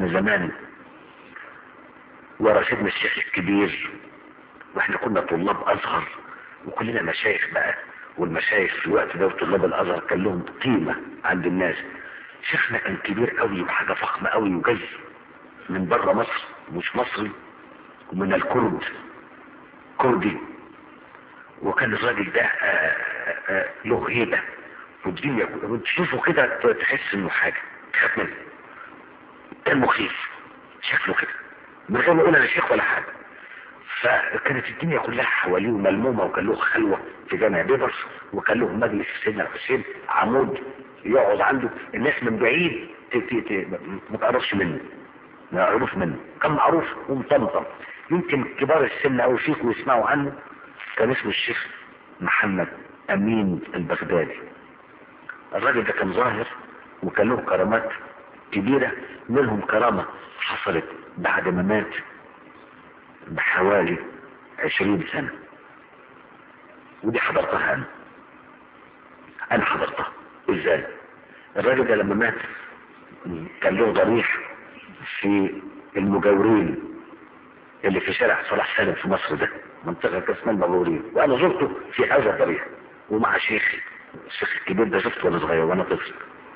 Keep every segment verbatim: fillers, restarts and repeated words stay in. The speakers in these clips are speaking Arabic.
زمان ورا سيدنا الشيخ الكبير، واحنا كنا طلاب ازهر وكلنا مشايخ بقى، والمشايخ في الوقت ده طلاب الازهر كان لهم قيمة عند الناس. شيخنا كان كبير قوي وحاجة فخمة قوي وجاي من بره مصر، مش مصري، ومن الكرد، كردي. وكان الراجل ده آآ آآ له هيبة والدنيا وتشوفه كده تحس انه حاجة تخاف منه. كان مخيف شكله كده من غير ما يقول انا شيخ ولا حاجة. فكانت الدنيا كلها حواليه ملمومة، وكان له خلوة في جامع بيبرس، وكان له مجلس سيدنا الحسين عمود يقعد عنده الناس من بعيد ما تقربش منه، ما يعرفوش منه. كان معروف ومطمطم، يمكن كبار السن او شيخ ويسمعوا عنه. كان اسمه الشيخ محمد امين البغدادي. الراجل ده كان ظاهر وكان له كرامات كبيرة، منهم كرامة حصلت بعد ما مات بحوالي عشرين سنة، ودي حضرتها انا انا حضرتها. ازاي؟ الراجل ده لما مات كان له ضريح في المجاورين اللي في شارع صلاح سالم في مصر، ده منطقة اسمها المجاورين، وانا زرته في هذا الضريح ومع شيخي الشيخ الكبير ده، شفته وانا صغير وانا طفل.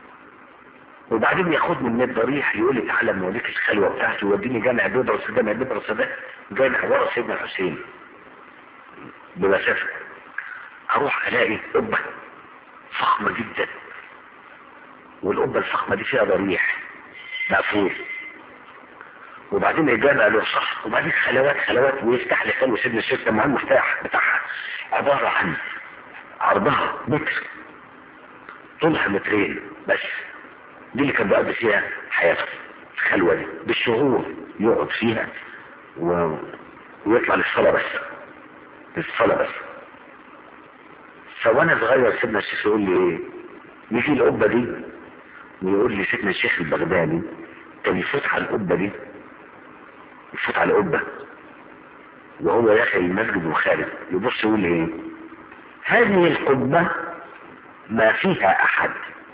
وبعدين ياخدني من الضريح يقول لي تعالى نوريك الخلوه بتاعتي، ويوديني جامع بيبرس. جامع بيبرس ده جامع ورا سيدنا الحسين بمسافه. اروح الاقي قبه فخمه جدا، والقبه الفخمه دي فيها ضريح مقفول، وبعدين الجامع له صح، وبعدين خلوات خلوات، ويفتح لي خلوه سيدنا الشيخ مع المفتاح بتاعها عباره عن عرضها متر طولها مترين بس. دي اللي كان بيقضي فيها حياته، الخلوة دي بالشهور يقعد فيها و... ويطلع للصلاة بس، للصلاة بس. فوانا صغير سيدنا الشيخ يقول لي ايه، يجي القبة دي ويقول لي سيدنا الشيخ البغدادي كان يفوت على القبة دي، يفوت على القبة وهو داخل المسجد وخارج، يبص يقول لي ايه، هذه القبة ما فيها احد،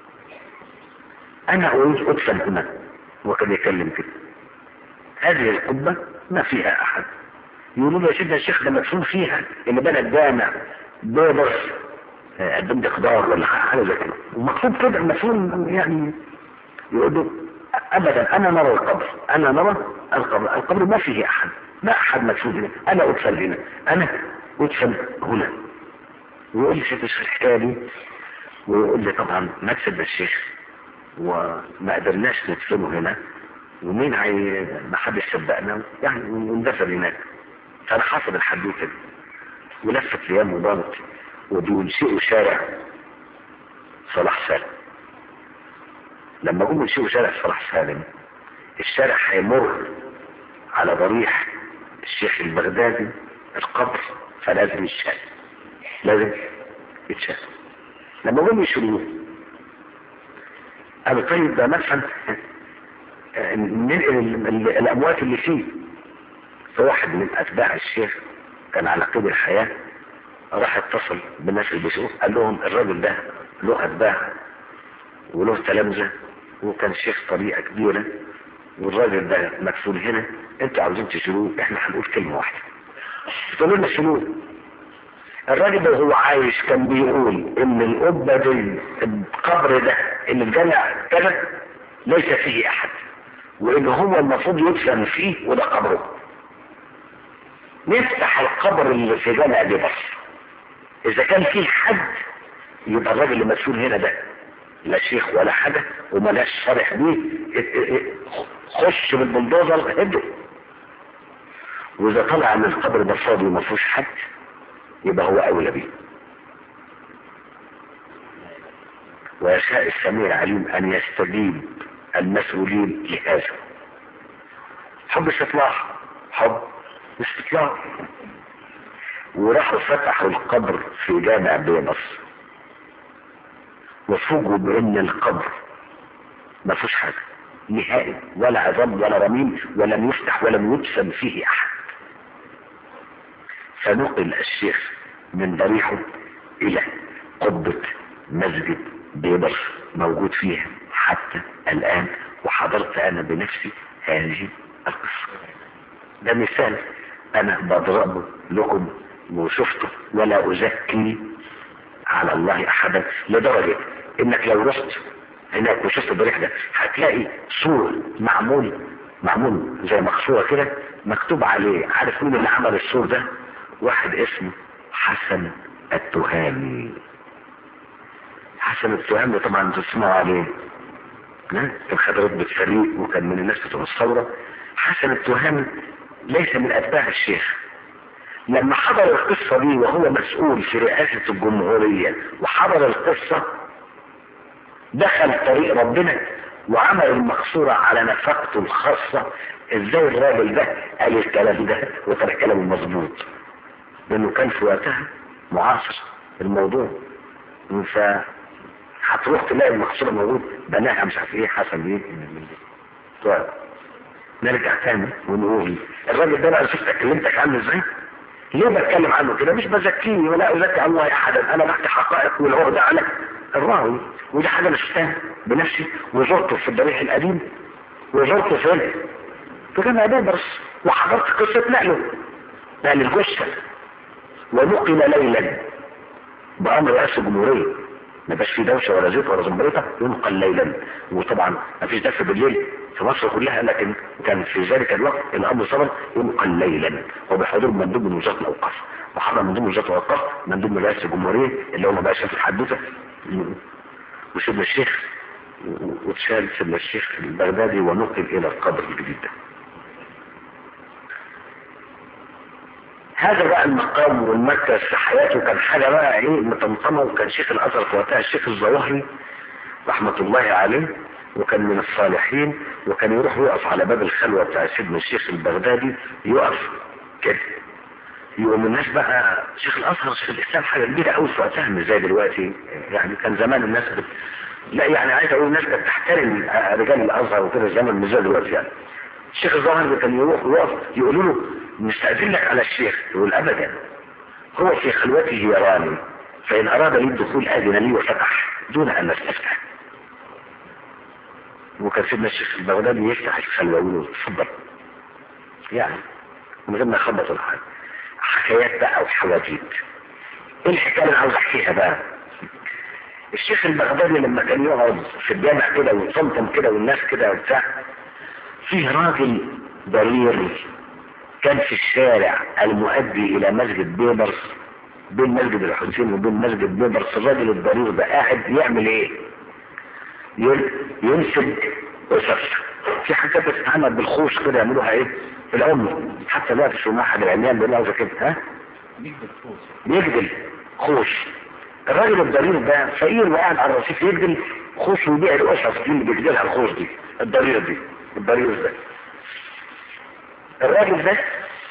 انا اريد ادفن هنا. وكان يكلم كده، هذه القبة ما فيها احد. يقولوا له يا سيدنا الشيخ ده مدفون فيها اللي بنى الجامع بيبرس قدام اقدار ولا حاجه زي كده، ومكتوب كده المدفون يعني. يقول له ابدا، انا نرى القبر، انا نرى القبر، القبر ما فيه احد، ما احد مدفون هنا، انا ادفن هنا، انا ادفن هنا. ويقول لي سيدنا الشيخ الحكايه دي، ويقول لي طبعا مات سيدنا الشيخ وما قدرناش ندفنه هنا، ومين عي ما حدش صدقنا يعني، وندفن هناك. فانا حافظ الحدوته دي، ولفت ايام وضغط، وبينشئوا شارع صلاح سالم. لما جم ينشئوا شارع صلاح سالم، الشارع هيمر على ضريح الشيخ البغدادي القبر، فلازم يتشال، لازم يتشال. لما جم يشيلوه قالوا طيب ده مثلا ننقل الاموات اللي فيه. فواحد من اتباع الشيخ كان على قيد الحياة راح اتصل بالناس اللي بيسوق، قال لهم الراجل ده له اتباع وله تلامذة، وكان شيخ طريقة كبيرة، والراجل ده مدفون هنا، انتوا عاوزين تشيلوه، احنا هنقول كلمة واحدة تقولوا لنا شيلوه. الراجل ده وهو عايش كان بيقول ان القبة دي القبر ده اللي الجامع كده ليس فيه احد، وان هو المفروض يدفن فيه وده قبره. نفتح القبر اللي في جامع بيبرس، اذا كان فيه حد يبقى الراجل اللي مسؤول هنا ده لا شيخ ولا حاجة وملاش شرح بيه، خش بالبلدوزر هده. واذا طلع من القبر ده فاضي وما فيهوش حد يبقى هو اولى بيه. ويشاء السميع العليم ان يستجيب المسؤولين لهذا. حب استطلاع، حب استطلاع. وراحوا فتحوا القبر في جامع بيبرس، وفوجوا بان القبر ما فيهوش حاجه نهائي، ولا عظام ولا رميم، ولم يفتح ولم يدفن فيه احد. فنقل الشيخ من ضريحه الى قبة مسجد بيبرس موجود فيها حتى الان، وحضرت انا بنفسي هذه القصة. ده مثال انا بضربه لكم وشفته، ولا ازكي على الله احدا، لدرجة انك لو رحت هناك وشفت الضريح ده هتلاقي سور معمول معمول زي مقصورة كده مكتوب عليه. عارف مين اللي عمل السور ده؟ واحد اسمه حسن التهامي. حسن التهامي طبعا تسمعوا عليه، كان خد رتبة فريق وكان من الناس بتوع الثورة. حسن التهامي ليس من اتباع الشيخ. لما حضر القصة دي وهو مسؤول في رئاسة الجمهورية وحضر القصة، دخل طريق ربنا وعمل المقصورة على نفقته الخاصة. ازاي الراجل ده قال الكلام ده وترى كلامه مظبوط؟ لانه كان في وقتها معاصر الموضوع. ف هتروح تلاقي المقصورة موجود، بناها مش عارف ايه حسن ايه. طيب نرجع تاني ونقول الراجل ده بقى شفت كلمتك عنه ازاي؟ ليه بتكلم عنه كده؟ مش بزكيه ولا ازكي الله احدا، انا بحكي حقائق والعقد على الراوي. ودي حاجه انا شفتها بنفسي، وزرته في الضريح القديم، وزرته فين؟ في جامع بيبرس، وحضرت قصه نقله نقل الجثه، ونقل ليلا بامر رئاسه الجمهوريه. ما بقاش في دوشه ولا زيت ولا زمبريطه، ينقل ليلا. وطبعا ما فيش دفع بالليل في مصر كلها، لكن كان في ذلك الوقت الامر صار ينقل ليلا، وبحضور مندوب من وزاره الاوقاف. وحضر مندوب من وزاره الاوقاف مندوب من رئاسه الجمهوريه اللي هو ما بقاش في الحدوته، وسيدنا الشيخ، واتشال سيدنا الشيخ البغدادي ونقل الى القبر الجديد ده. هذا بقى المقام والمركز في حياته كان حاجة بقى ايه مطمطمة. وكان شيخ الازهر في وقتها الشيخ الظواهري رحمة الله عليه، وكان من الصالحين، وكان يروح يقف على باب الخلوة بتاع سيدنا الشيخ البغدادي، يقف كده يقوم الناس بقى. شيخ الازهر شيخ الاسلام حاجة كبيرة قوي في وقتها، مش زي دلوقتي. يعني كان زمان الناس بت... لا يعني عايز اقول الناس بتحترم رجال الازهر وكده زمان، مش زي دلوقتي. يعني الشيخ الظاهر كان يروح ويقف يقولوا له نستأذن لك على الشيخ، يقول ابدا، هو في خلوته يراني، فان اراد لي الدخول اذن لي وفتح دون ان استفتح. وكان سيدنا الشيخ البغدادي يفتح الخلوه ويقول له اتفضل، يعني من غير ما يخبط ولا حاجه. حكايات بقى وحواديت. ايه الحكايه اللي عاوز احكيها بقى؟ الشيخ البغدادي لما كان يقعد في الجامع كده ويطمطم كده والناس كده وبتاع، فيه راجل ضرير كان في الشارع المؤدي الى مسجد بيبرس، بين مسجد الحسين وبين مسجد بيبرس. الراجل الضرير ده قاعد يعمل ايه؟ ينسج اسس. في حاجات بتتعمل بالخوص كده يعملوها ايه في العمر، حتى دلوقتي في معهد العميان بيقولوا كده، ها بيجدل خوص. الراجل الضرير ده فقير وقاعد على الرصيف يجدل خوص ويبيع الاسس دي اللي بيجدلها الخوص دي. الضرير دي الضرير ده الراجل ده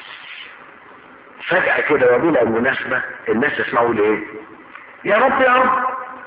فجأة كده وبلا المناسبة الناس يسمعوا ليه؟ يا رب يا رب.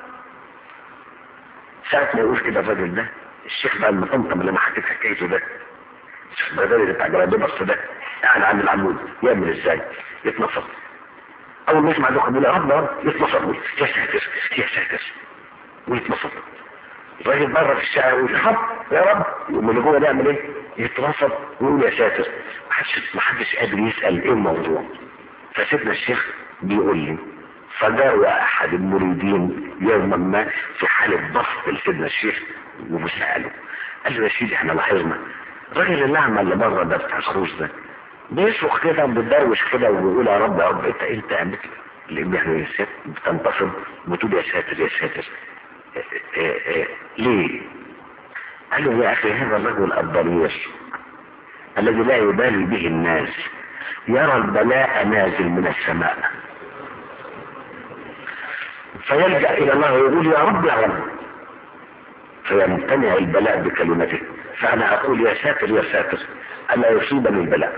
ساعة ما يقول كده الراجل ده، الشيخ بقى المطمطم اللي ما حكيت حكايته ده، الشيخ البغدادي بتاع جلال بيبرس ده، قاعد عند العمود يعمل ازاي؟ يتنفض. اول ما يسمع ده يقول يا رب يا رب، يتنفض يا ساتر يا ساتر ويتنفض. الراجل بره في الشارع يقول يا رب يا رب، يقوم اللي جوه يعمل ايه؟ يتنفض ويقول يا ساتر. محدش محدش قادر يسأل ايه الموضوع. فسيدنا الشيخ بيقول لي فجاء احد المريدين يوما ما في حالة ضغط لسيدنا الشيخ وبسأله، قال له يا سيدي احنا لاحظنا الراجل الاعمى اللي بره ده بتاع الخوص ده بيصرخ كده وبيدروش كده وبيقول يا رب يا رب، انت انت عملت اللي يعني بتنتصر وتقول يا ساتر يا ساتر إيه إيه ليه؟ قال له يا اخي هذا الرجل الضرير الذي لا يبالي به الناس يرى البلاء نازل من السماء فيلجأ الى الله ويقول يا رب يا رب، فيمتنع البلاء بكلمته. فانا اقول يا ساتر يا ساتر الا يصيبني البلاء.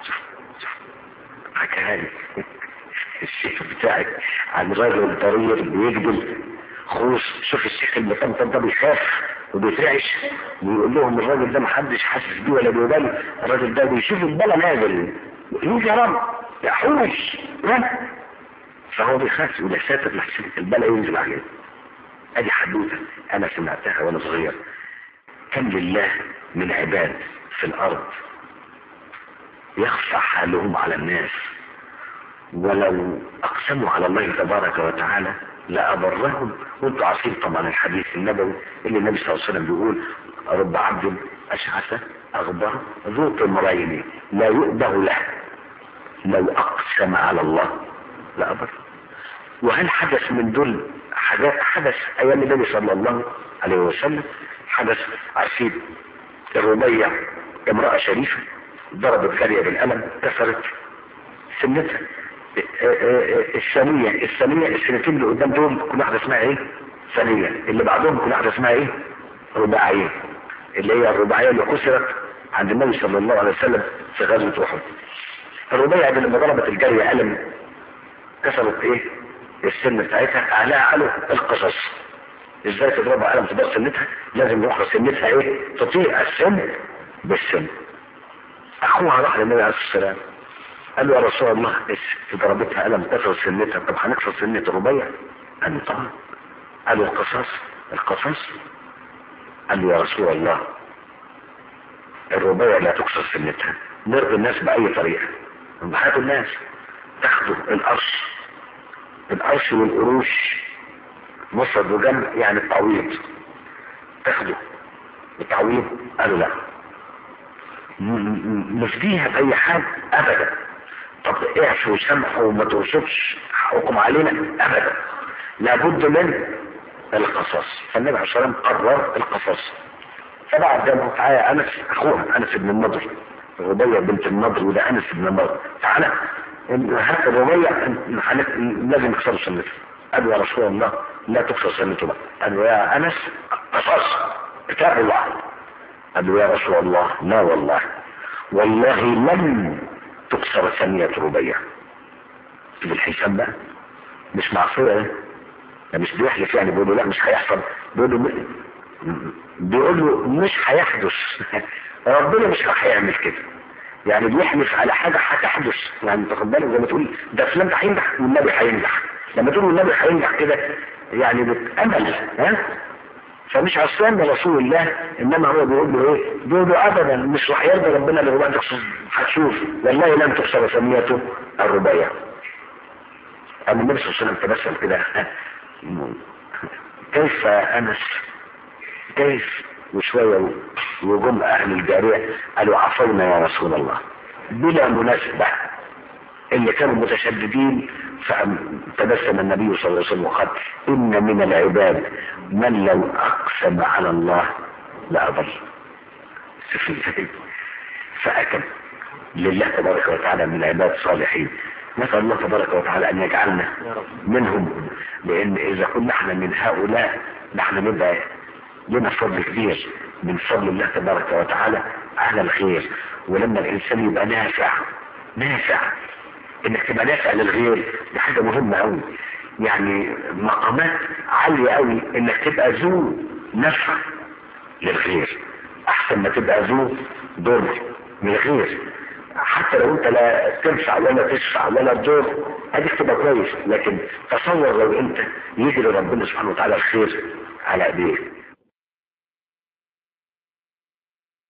حكى لي الشيخ بتاعي عن رجل ضرير بيجدل خوص. شوف الشيخ المطمطم ده بيخاف وبيترعش ويقول لهم الراجل ده محدش حاسس بيه ولا بيبالي، الراجل ده بيشوف البلا نازل يقول يا رب يا حوش، فهو بيخاف يقول يا ساتر لحسن البلا ينزل عليه. ادي حدوته انا سمعتها وانا صغير. كم لله من عباد في الارض يخفى حالهم على الناس، ولو اقسموا على الله تبارك وتعالى لأبرهم. وانتوا عارفين طبعا الحديث النبوي اللي النبي صلى الله عليه وسلم بيقول: رب عبد اشعث اغبر ذو طمرين لا يؤبه له لو اقسم على الله لأبر. وهل حدث من دول حاجات حدث ايام النبي صلى الله عليه وسلم؟ حدث عارفين الربيع امرأة شريفة ضربت جارية بالقلم كسرت سنتها. الثانية الثانية السنتين اللي قدام دول كل واحدة اسمها ايه؟ ثانية. اللي بعدهم كل واحدة اسمها ايه؟ رباعية. اللي هي الرباعية اللي كسرت عند النبي صلى الله عليه وسلم في غزوة احد. الرباعية دي لما ضربت الجارية قلم كسرت ايه؟ السن بتاعتها. اهلها قالوا القصص. ازاي تضربها قلم تضرب سنتها؟ لازم يروح سنتها ايه؟ تطيع السن بالسن. اخوها راح للنبي عليه الصلاة والسلام قال له: يا رسول الله الست ضربتها قلم كسر سنتها، طب هنكسر سنة الربيع؟ قال له: طبعا. قال له: القصاص القصاص. قال له: يا رسول الله الربيع لا تكسر سنتها، نرضي الناس بأي طريقة. بحياة الناس تاخدوا القرش القرش والقروش مصر وجمع يعني التعويض، تاخدوا التعويض. قالوا: لا نفديها بأي حال أبدا. طب اعفوا وسامحوا وما ترشدش حقكم علينا أبدا، لابد من القصاص. فالنبي عليه الصلاة والسلام قرر القصاص. فبعد ذلك تعالى أنس أخوها أنس بن النضر، ربيع بنت النضر وده أنس بن النضر، تعالى هات الربيع لازم يكسروا سنته. قال: يا رسول الله لا تكسر سنته بقى. قال: يا أنس قصاص كتاب الله. قال: يا رسول الله لا والله والله لن تكسر ثانية ربيع. بالحساب بقى مش معصية ده مش بيحلف يعني بيقول له لا مش هيحصل، بيقول له بيقول له مش هيحدث ربنا مش راح يعمل كده، يعني بيحلف على حاجة هتحدث. يعني تاخد بالك زي ما تقول ده فلان ده هينجح والنبي هينجح، لما تقول النبي هينجح كده يعني بتأمل ها. فمش عصيان لرسول الله، انما هو بيقول له ايه؟ بيقول له ابدا مش راح يرضى ربنا للرباع تكسر. هتشوف والله لن تكسر ثانيته الرباع. أما النبي صلى الله عليه وسلم تبسم كده: كيف أنس كيف؟ وشوية وجم أهل الجارية قالوا: عفونا يا رسول الله بلا مناسبة. اللي كانوا متشددين فتبسم النبي صلى الله عليه وسلم وقال: إن من العباد من لو أقسم على الله لأضل. فأكد لله تبارك وتعالى من العباد صالحين. نسأل الله تبارك وتعالى أن يجعلنا منهم، لأن إذا كنا احنا من هؤلاء نحن نبقى لنا فضل كبير من فضل الله تبارك وتعالى على الخير. ولما الإنسان يبقى نافع نافع إنك تبقى نافع للغير دي حاجة مهمة أوي، يعني مقامات عالية أوي إنك تبقى ذو نفع للغير أحسن ما تبقى ذو ضر من الغير. حتى لو انت لا تنفع ولا تشفع ولا تضر اديك تبقى كويس، لكن تصور لو انت يجري ربنا سبحانه وتعالى الخير على ايديك